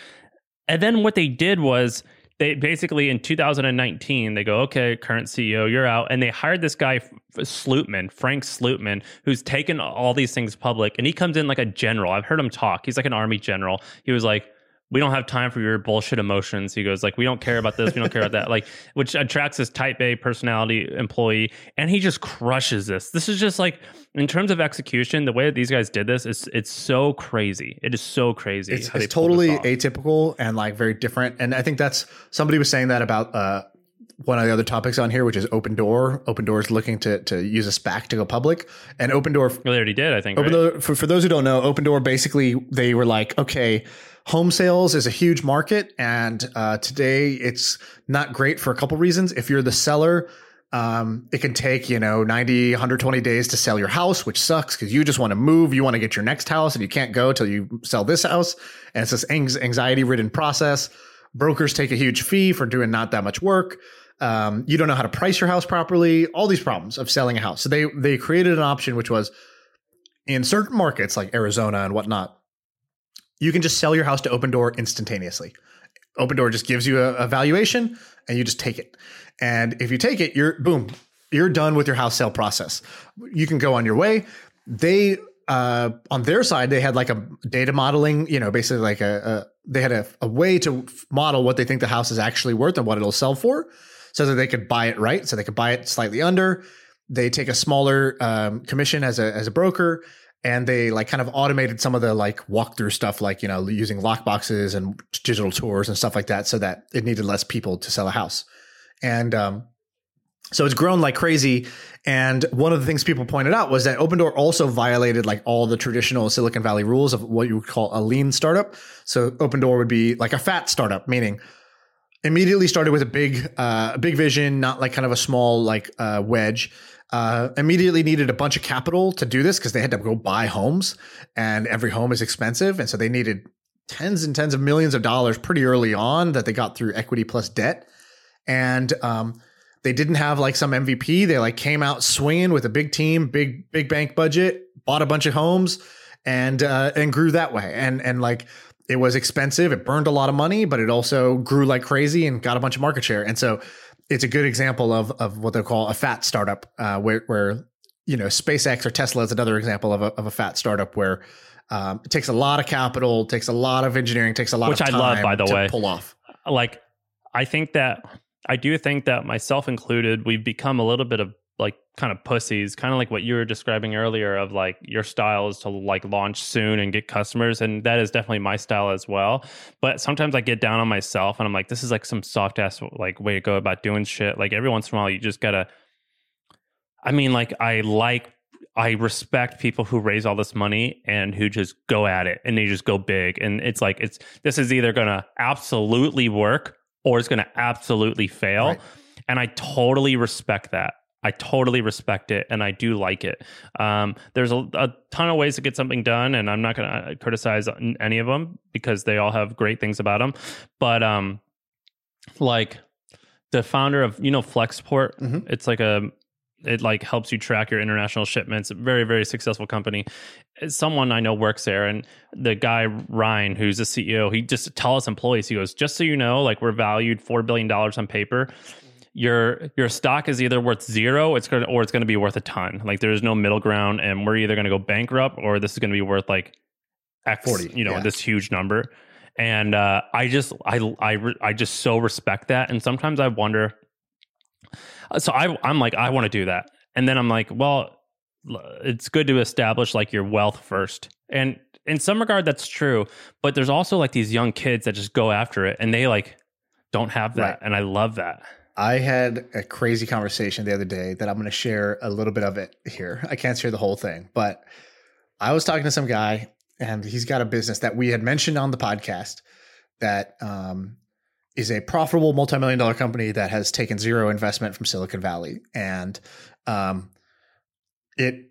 And then what they did was they basically in two thousand nineteen, they go, okay, current C E O, you're out. And they hired this guy, Slootman, Frank Slootman, who's taken all these things public. And he comes in like a general. I've heard him talk. He's like an army general. He was like, we don't have time for your bullshit emotions. He goes like, we don't care about this. We don't care about that. Like, which attracts this type A personality employee. And he just crushes this. This is just like, in terms of execution, the way that these guys did this, is it's so crazy. It is so crazy. It's, it's totally atypical and like very different. And I think that's, somebody was saying that about uh, one of the other topics on here, which is Opendoor. Opendoor is looking to to use a SPAC to go public. And Opendoor. Well, they already did, I think. Opendoor, right? for, for those who don't know, Opendoor basically, they were like, okay, home sales is a huge market, and uh, today it's not great for a couple reasons. If you're the seller, um, it can take, you know, ninety, one hundred twenty days to sell your house, which sucks because you just want to move. You want to get your next house and you can't go till you sell this house. And it's this anxiety ridden process. Brokers take a huge fee for doing not that much work. Um, you don't know how to price your house properly, all these problems of selling a house. So they, they created an option, which was in certain markets like Arizona and whatnot, you can just sell your house to Opendoor instantaneously. Opendoor just gives you a, a valuation and you just take it. And if you take it, you're boom, you're done with your house sale process. You can go on your way. They uh, on their side, they had like a data modeling, you know, basically like a, a they had a, a way to model what they think the house is actually worth and what it'll sell for, so that they could buy it right. So they could buy it slightly under. They take a smaller um, commission as a as a broker, and they like kind of automated some of the like walkthrough stuff, like, you know, using lockboxes and digital tours and stuff like that, so that it needed less people to sell a house. And um, so it's grown like crazy. And one of the things people pointed out was that Opendoor also violated like all the traditional Silicon Valley rules of what you would call a lean startup. So Opendoor would be like a fat startup, meaning immediately started with a big, uh, big vision, not like kind of a small like uh, wedge. Uh, immediately needed a bunch of capital to do this because they had to go buy homes, and every home is expensive. And so they needed tens and tens of millions of dollars pretty early on that they got through equity plus debt. And um, they didn't have like some M V P. They like came out swinging with a big team, big, big bank budget, bought a bunch of homes, and, uh, and grew that way. And, and like, it was expensive. It burned a lot of money, but it also grew like crazy and got a bunch of market share. And so it's a good example of, of what they call a fat startup, uh, where, where, you know, SpaceX or Tesla is another example of a, of a fat startup where, um, it takes a lot of capital, takes a lot of engineering, takes a lot Which of time I love, by the to way. pull off. Like, I think that I do think that myself included, we've become a little bit of like kind of pussies, kind of like what you were describing earlier of like your style is to like launch soon and get customers. And that is definitely my style as well. But sometimes I get down on myself and I'm like, this is like some soft ass like way to go about doing shit. Like every once in a while, you just gotta, I mean, like I like, I respect people who raise all this money and who just go at it and they just go big. And it's like, it's, this is either going to absolutely work or it's going to absolutely fail. Right. And I totally respect that. I totally respect it, and I do like it. Um, there's a, a ton of ways to get something done, and I'm not going to criticize any of them because they all have great things about them. But um, like the founder of, you know, Flexport, mm-hmm. it's like a, it like helps you track your international shipments. Very, very successful company. Someone I know works there, and the guy Ryan, who's the C E O, he just tells employees, he goes, just so you know, like we're valued four billion dollars on paper. Your your stock is either worth zero, it's going or it's going to be worth a ton. Like there's no middle ground, and we're either going to go bankrupt or this is going to be worth like X, forty, you know, yeah. this huge number. And uh, I just I I I just so respect that. And sometimes I wonder. So I I'm like I want to do that, and then I'm like, well, it's good to establish like your wealth first. And in some regard, that's true. But there's also like these young kids that just go after it, and they like don't have that, right. And I love that. I had a crazy conversation the other day that I'm going to share a little bit of it here. I can't share the whole thing, but I was talking to some guy and he's got a business that we had mentioned on the podcast that um, is a profitable multi-million dollar company that has taken zero investment from Silicon Valley. And um, it,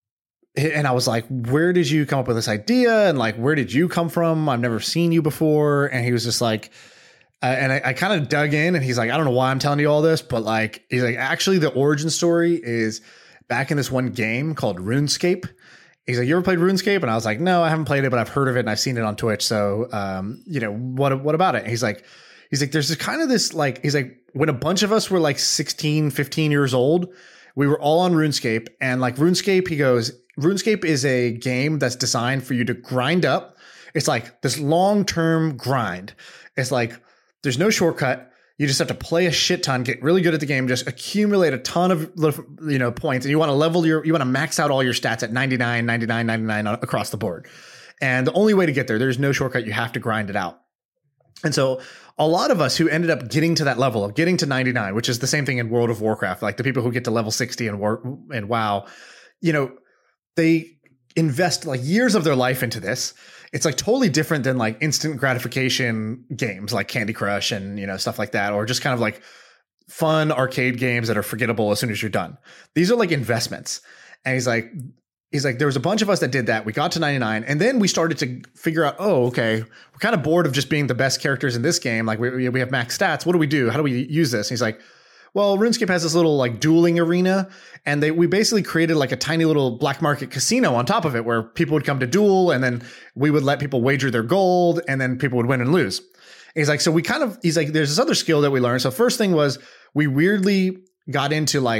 and I was like, where did you come up with this idea? And like, where did you come from? I've never seen you before. And he was just like, Uh, and I, I kind of dug in and he's like, I don't know why I'm telling you all this, but like, he's like, actually the origin story is back in this one game called RuneScape. He's like, you ever played RuneScape? And I was like, no, I haven't played it, but I've heard of it and I've seen it on Twitch. So, um, you know, what, what about it? And he's like, he's like, there's this kind of this, like, he's like, when a bunch of us were like sixteen, fifteen years old, we were all on RuneScape, and like RuneScape, he goes, RuneScape is a game that's designed for you to grind up. It's like this long-term grind. It's like, there's no shortcut. You just have to play a shit ton, get really good at the game, just accumulate a ton of, you know, points. And you want to level your, you want to max out all your stats at ninety-nine, ninety-nine, ninety-nine across the board. And the only way to get there, there's no shortcut. You have to grind it out. And so a lot of us who ended up getting to that level of getting to ninety-nine, which is the same thing in World of Warcraft, like the people who get to level sixty and War and WoW, you know, they invest like years of their life into this. It's like totally different than like instant gratification games like Candy Crush and, you know, stuff like that, or just kind of like fun arcade games that are forgettable as soon as you're done. These are like investments. And he's like, he's like, there was a bunch of us that did that. We got to ninety-nine, and then we started to figure out, oh, okay, we're kind of bored of just being the best characters in this game. Like we we have max stats. What do we do? How do we use this? And he's like, well, RuneScape has this little like dueling arena, and they we basically created like a tiny little black market casino on top of it where people would come to duel, and then we would let people wager their gold, and then people would win and lose. And he's like, so we kind of, he's like, there's this other skill that we learned. So first thing was we weirdly got into like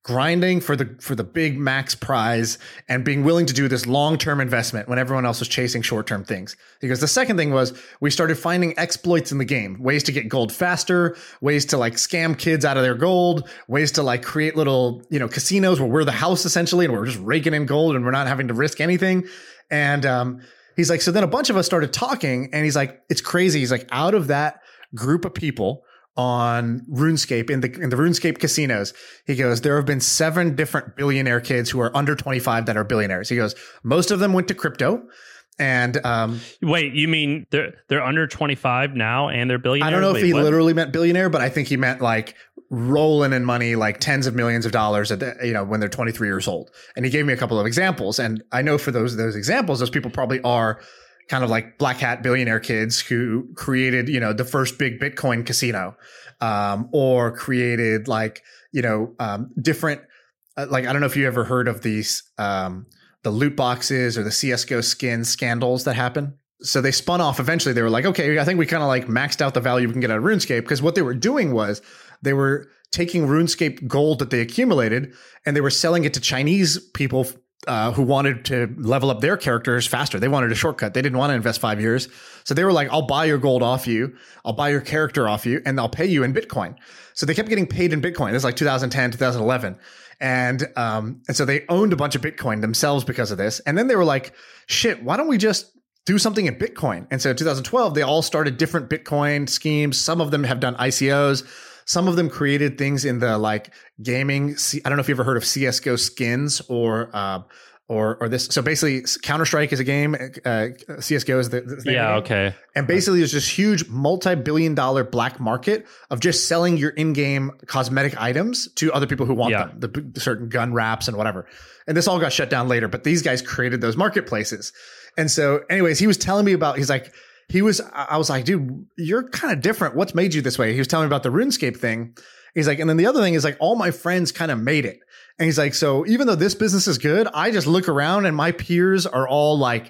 grinding for the for the big max prize and being willing to do this long-term investment when everyone else was chasing short-term things. Because the second thing was we started finding exploits in the game, ways to get gold faster, ways to like scam kids out of their gold, ways to like create little, you know, casinos where we're the house essentially and we're just raking in gold and we're not having to risk anything. And um, he's like, so then a bunch of us started talking and he's like, it's crazy. He's like, out of that group of people on RuneScape in the in the RuneScape casinos, he goes, there have been seven different billionaire kids who are under twenty-five that are billionaires. He goes, most of them went to crypto. And um, wait, you mean they're they're under twenty-five now and they're billionaires? I don't know wait, if he what? literally meant billionaire, but I think he meant like rolling in money, like tens of millions of dollars at the, you know, when they're twenty-three years old. And he gave me a couple of examples. And I know for those those examples, those people probably are kind of like black hat billionaire kids who created, you know, the first big Bitcoin casino, um, or created like, you know, um, different, uh, like, I don't know if you ever heard of these, um, the loot boxes or the C S G O skin scandals that happen. So they spun off eventually. They were like, okay, I think we kind of like maxed out the value we can get out of RuneScape, because what they were doing was they were taking RuneScape gold that they accumulated and they were selling it to Chinese people Uh, who wanted to level up their characters faster. They wanted a shortcut. They didn't want to invest five years. So they were like, I'll buy your gold off you. I'll buy your character off you and I'll pay you in Bitcoin. So they kept getting paid in Bitcoin. This is like two thousand ten, two thousand eleven. And, um, and so they owned a bunch of Bitcoin themselves because of this. And then they were like, shit, why don't we just do something in Bitcoin? And so in two thousand twelve, they all started different Bitcoin schemes. Some of them have done I C Os. Some of them created things in the like gaming. I don't know if you ever heard of C S G O skins or, uh, or, or this. So basically Counter-Strike is a game. Uh, C S G O is the, the yeah. game. Okay. And basically there's this huge multi-billion dollar black market of just selling your in-game cosmetic items to other people who want yeah. them, the, the certain gun wraps and whatever. And this all got shut down later, but these guys created those marketplaces. And so anyways, he was telling me about, he's like, He was, I was like, dude, you're kind of different. What's made you this way? He was telling me about the RuneScape thing. He's like, and then the other thing is like, all my friends kind of made it. And he's like, so even though this business is good, I just look around and my peers are all like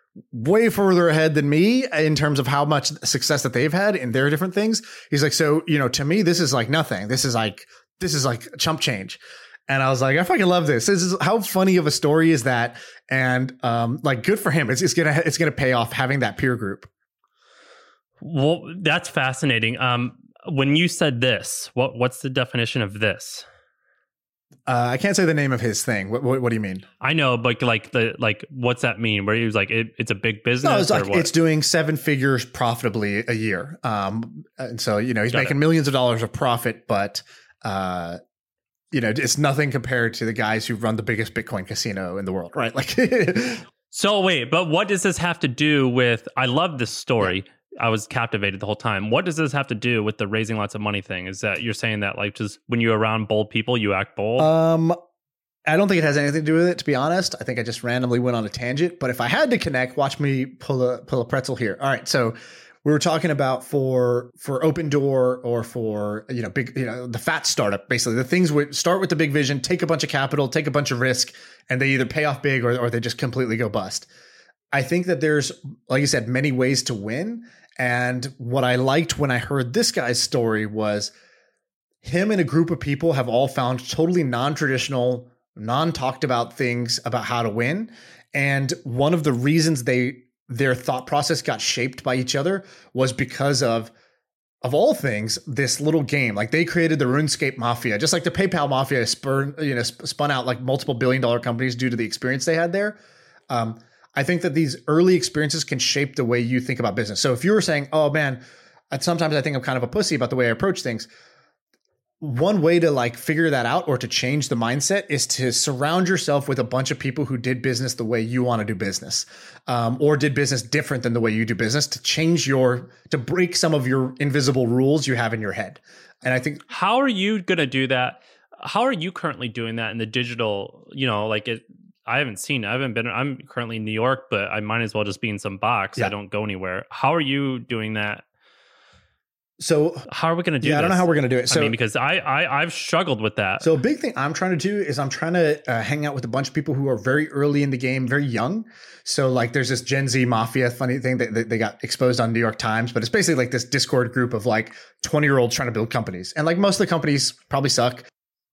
way further ahead than me in terms of how much success that they've had in their different things. He's like, so, you know, to me, this is like nothing. This is like, this is like chump change. And I was like, I fucking love this. This is how funny of a story is that? And um, like, good for him. It's, it's gonna, it's gonna pay off having that peer group. Well, that's fascinating. Um, when you said this, what what's the definition of this? Uh, I can't say the name of his thing. What, what, what do you mean? I know, but like the like, what's that mean? Where he was like, it, it's a big business. No, it's like or what? It's doing seven figures profitably a year. Um, and so you know he's Got making it. millions of dollars of profit, but uh, you know it's nothing compared to the guys who run the biggest Bitcoin casino in the world, right? Like, so wait, but what does this have to do with? I love this story. Yeah. I was captivated the whole time. What does this have to do with the raising lots of money thing? Is that you're saying that like just when you're around bold people, you act bold? Um, I don't think it has anything to do with it, to be honest. I think I just randomly went on a tangent. But if I had to connect, watch me pull a pull a pretzel here. All right, so we were talking about for for Open Door or for you know big you know the fat startup, basically the things would start with the big vision, take a bunch of capital, take a bunch of risk, and they either pay off big or or they just completely go bust. I think that there's, like you said, many ways to win. And what I liked when I heard this guy's story was him and a group of people have all found totally non-traditional, non-talked about things about how to win. And one of the reasons they their thought process got shaped by each other was because of, of all things, this little game. Like they created the RuneScape Mafia, just like the PayPal Mafia spurn, you know, spun out like multiple billion dollar companies due to the experience they had there. Um, I think that these early experiences can shape the way you think about business. So if you were saying, oh man, sometimes I think I'm kind of a pussy about the way I approach things. One way to like figure that out or to change the mindset is to surround yourself with a bunch of people who did business the way you want to do business, um, or did business different than the way you do business, to change your, to break some of your invisible rules you have in your head. And I think, how are you going to do that? How are you currently doing that in the digital, you know, like it, I haven't seen it. I haven't been, I'm currently in New York, but I might as well just be in some box. Yeah. I don't go anywhere. How are you doing that? So how are we going to do yeah, this? I don't know how we're going to do it. So, I mean, because I, I, I've struggled with that. So a big thing I'm trying to do is I'm trying to uh, hang out with a bunch of people who are very early in the game, very young. So like there's this Gen Z Mafia funny thing that, that they got exposed on New York Times, but it's basically like this Discord group of like twenty year olds trying to build companies. And like most of the companies probably suck.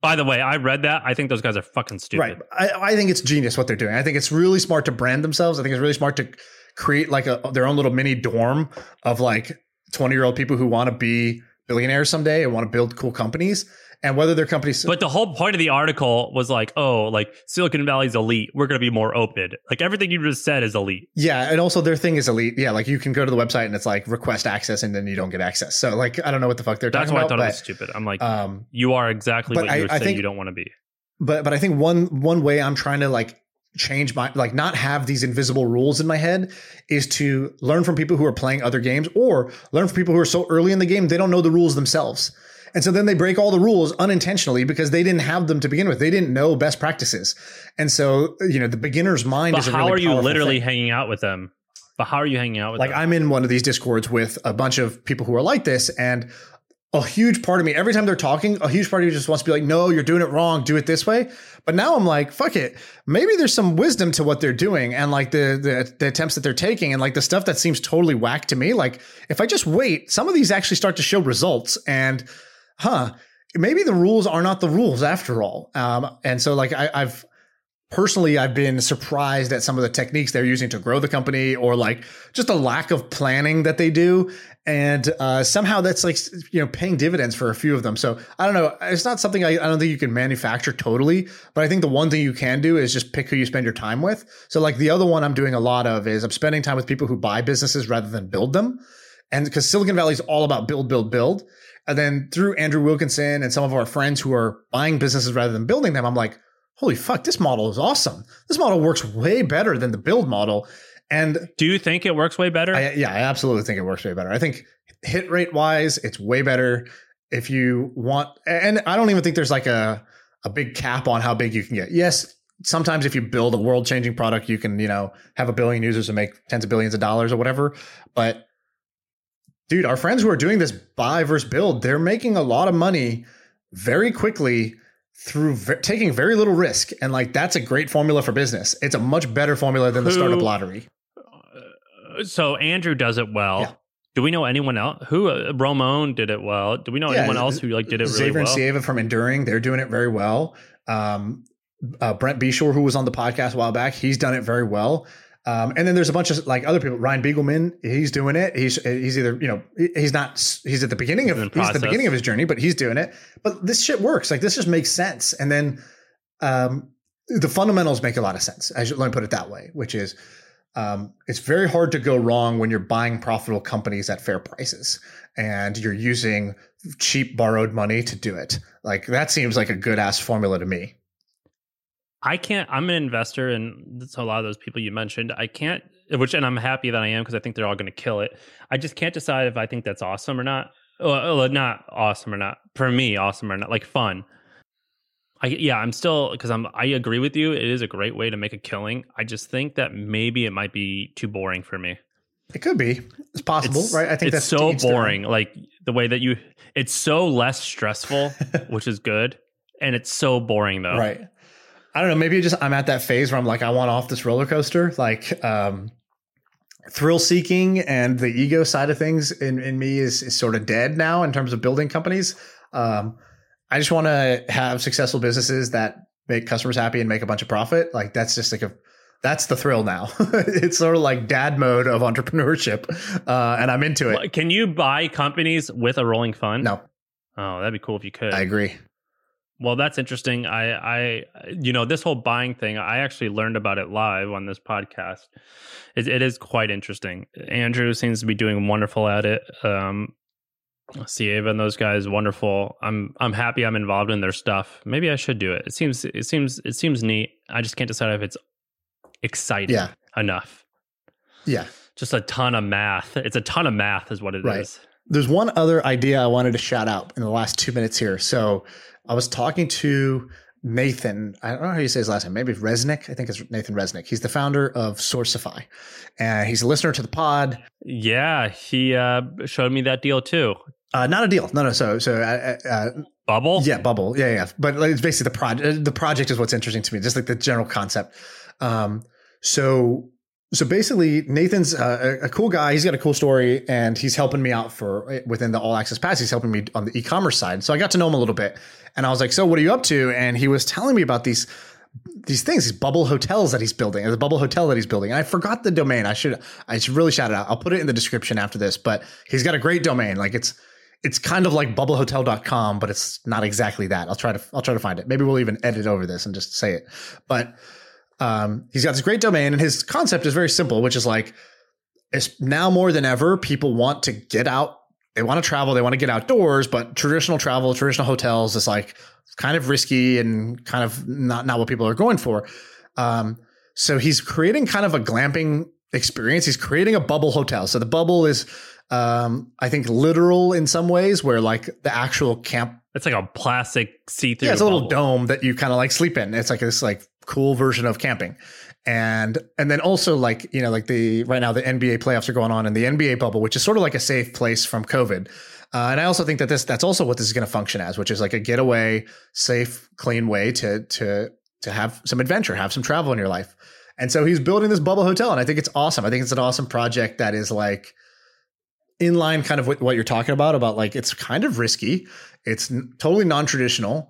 By the way, I read that. I think those guys are fucking stupid. Right. I, I think it's genius what they're doing. I think it's really smart to brand themselves. I think it's really smart to create like a their own little mini dorm of like twenty year old people who want to be billionaires someday and want to build cool companies. And whether their companies, but the whole point of the article was like, oh, like Silicon Valley's elite. We're going to be more open. Like everything you just said is elite. Yeah, and also their thing is elite. Yeah, like you can go to the website and it's like request access, and then you don't get access. So like I don't know what the fuck they're That's talking about. That's why I thought but, it was stupid. I'm like, um, you are exactly what I, you were I saying think, you don't want to be. But but I think one one way I'm trying to like change my like not have these invisible rules in my head is to learn from people who are playing other games, or learn from people who are so early in the game they don't know the rules themselves. And so then they break all the rules unintentionally because they didn't have them to begin with. They didn't know best practices. And so, you know, the beginner's mind but is a how really are you literally thing. hanging out with them? But how are you hanging out with like them? Like I'm in one of these Discords with a bunch of people who are like this, and a huge part of me, every time they're talking, a huge part of me just wants to be like, no, you're doing it wrong. Do it this way. But now I'm like, fuck it. Maybe there's some wisdom to what they're doing and like the, the, the attempts that they're taking and like the stuff that seems totally whack to me. Like if I just wait, some of these actually start to show results, and huh, maybe the rules are not the rules after all. Um, and so like I, I've personally, I've been surprised at some of the techniques they're using to grow the company, or like just a lack of planning that they do. And uh, somehow that's like, you know, paying dividends for a few of them. So I don't know. It's not something I, I don't think you can manufacture totally, but I think the one thing you can do is just pick who you spend your time with. So like the other one I'm doing a lot of is I'm spending time with people who buy businesses rather than build them. And because Silicon Valley is all about build, build, build. And then through Andrew Wilkinson and some of our friends who are buying businesses rather than building them, I'm like, holy fuck, this model is awesome. This model works way better than the build model. And do you think it works way better? I, yeah, I absolutely think it works way better. I think hit rate wise, it's way better. If you want, and I don't even think there's like a, a big cap on how big you can get. Yes, sometimes if you build a world changing product, you can, you know, have a billion users and make tens of billions of dollars or whatever. But dude, our friends who are doing this buy versus build, they're making a lot of money very quickly through ve- taking very little risk. And like, that's a great formula for business. It's a much better formula than the who, startup lottery. Uh, so Andrew does it well. Yeah. Do we know anyone else who uh, Ramon did it well? Do we know yeah, anyone else who like did it really Xavier well? Xavier and Sieva from Enduring, they're doing it very well. Um, uh, Brent Beshore, who was on the podcast a while back, he's done it very well. Um, and then there's a bunch of like other people. Ryan Beagleman, he's doing it. He's he's either, you know, he's not, he's at the beginning of, he's at the beginning of his journey, but he's doing it. But this shit works. Like this just makes sense. And then um, the fundamentals make a lot of sense. I should, let me put it that way, which is um, it's very hard to go wrong when you're buying profitable companies at fair prices and you're using cheap borrowed money to do it. Like that seems like a good ass formula to me. I can't, I'm an investor in a lot of those people you mentioned. I can't, which, and I'm happy that I am because I think they're all going to kill it. I just can't decide if I think that's awesome or not. Well, not awesome or not. For me, awesome or not, like fun. I, yeah, I'm still, because I'm, I agree with you. It is a great way to make a killing. I just think that maybe it might be too boring for me. It could be. It's possible, it's, right? I think it's that's so boring. Like the way that you, it's so less stressful, which is good. And it's so boring though. Right. I don't know. Maybe just I'm at that phase where I'm like, I want off this roller coaster, like um, thrill seeking, and the ego side of things in, in me is, is sort of dead now in terms of building companies. Um, I just want to have successful businesses that make customers happy and make a bunch of profit. Like that's just like a, that's the thrill now. It's sort of like dad mode of entrepreneurship. Uh, and I'm into it. Can you buy companies with a rolling fund? No. Oh, that'd be cool if you could. I agree. Well, that's interesting. I, I, you know, this whole buying thing, I actually learned about it live on this podcast. It, it is quite interesting. Andrew seems to be doing wonderful at it. Um, Sieva and those guys, wonderful. I'm, I'm happy I'm involved in their stuff. Maybe I should do it. It seems, it seems, it seems neat. I just can't decide if it's exciting yeah. enough. Yeah. Just a ton of math. It's a ton of math is what it right. is. There's one other idea I wanted to shout out in the last two minutes here. So I was talking to Nathan. I don't know how you say his last name. Maybe Resnick. I think it's Nathan Resnick. He's the founder of Sourcify, and he's a listener to the pod. Yeah, he uh, showed me that deal too. Uh, not a deal. No, no. So, so uh, uh, Bubble. Yeah, Bubble. Yeah, yeah. But it's basically the project. The project is what's interesting to me, just like the general concept. Um, so So basically, Nathan's uh, a, a cool guy. He's got a cool story, and he's helping me out for within the All Access Pass. He's helping me on the e-commerce side. So I got to know him a little bit, and I was like, "So what are you up to?" And he was telling me about these these things, these bubble hotels that he's building, the bubble hotel that he's building. And I forgot the domain. I should I should really shout it out. I'll put it in the description after this. But he's got a great domain. Like it's it's kind of like bubble hotel dot com, but it's not exactly that. I'll try to I'll try to find it. Maybe we'll even edit over this and just say it. But Um, he's got this great domain, and his concept is very simple, which is like, it's now more than ever, people want to get out. They want to travel. They want to get outdoors, but traditional travel, traditional hotels is like kind of risky and kind of not, not what people are going for. Um, so he's creating kind of a glamping experience. He's creating a bubble hotel. So the bubble is, um, I think literal in some ways, where like the actual camp. It's like a plastic see-through. Yeah, it's a little bubble. dome that you kind of like sleep in. It's like this like cool version of camping. And and then also like, you know, like the right now the N B A playoffs are going on in the N B A bubble, which is sort of like a safe place from COVID. Uh, and I also think that this that's also what this is going to function as, which is like a getaway, safe, clean way to to to have some adventure, have some travel in your life. And so he's building this bubble hotel, and I think it's awesome. I think it's an awesome project that is like in line kind of with what you're talking about, about like it's kind of risky. It's n- totally non-traditional.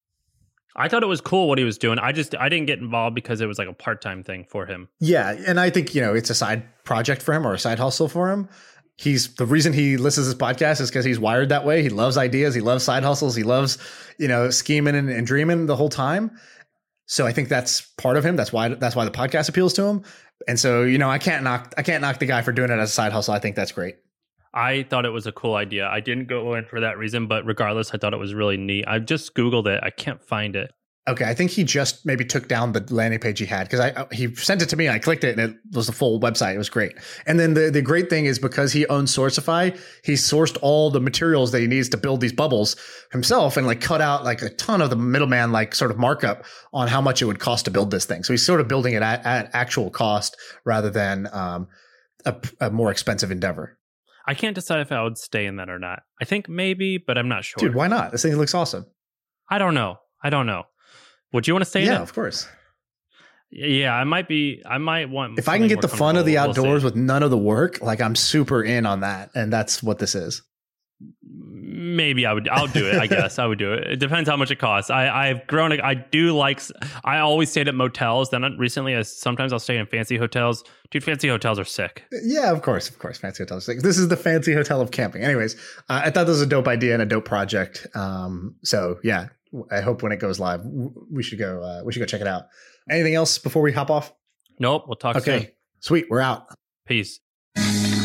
I thought it was cool what he was doing. I just I didn't get involved because it was like a part-time thing for him. Yeah, and I think, you know, it's a side project for him or a side hustle for him. He's the reason he listens to this podcast is because he's wired that way. He loves ideas. He loves side hustles. He loves, you know, scheming and, and dreaming the whole time. So I think that's part of him. That's why that's why the podcast appeals to him. And so, you know, I can't knock I can't knock the guy for doing it as a side hustle. I think that's great. I thought it was a cool idea. I didn't go in for that reason, but regardless, I thought it was really neat. I just Googled it. I can't find it. Okay, I think he just maybe took down the landing page he had because I he sent it to me. I clicked it and it was the full website. It was great. And then the, the great thing is because he owns Sourcify, he sourced all the materials that he needs to build these bubbles himself and like cut out like a ton of the middleman like sort of markup on how much it would cost to build this thing. So he's sort of building it at, at actual cost rather than um, a, a more expensive endeavor. I can't decide if I would stay in that or not. I think maybe, but I'm not sure. Dude, why not? This thing looks awesome. I don't know. I don't know. Would you want to stay in yeah, it? Yeah, of course. Yeah, I might be. I might want. If I can get the fun of the outdoors we'll with none of the work, like I'm super in on that. And that's what this is. Maybe I would. I'll do it. I guess I would do it. It depends how much it costs. I, I've grown. I do like. I always stayed at motels. Then recently, I, sometimes I'll stay in fancy hotels. Dude, fancy hotels are sick. Yeah, of course, of course, fancy hotels are sick. This is the fancy hotel of camping. Anyways, uh, I thought this was a dope idea and a dope project. Um, so yeah, I hope when it goes live, we should go. Uh, we should go check it out. Anything else before we hop off? Nope. We'll talk okay. soon. Sweet. We're out. Peace.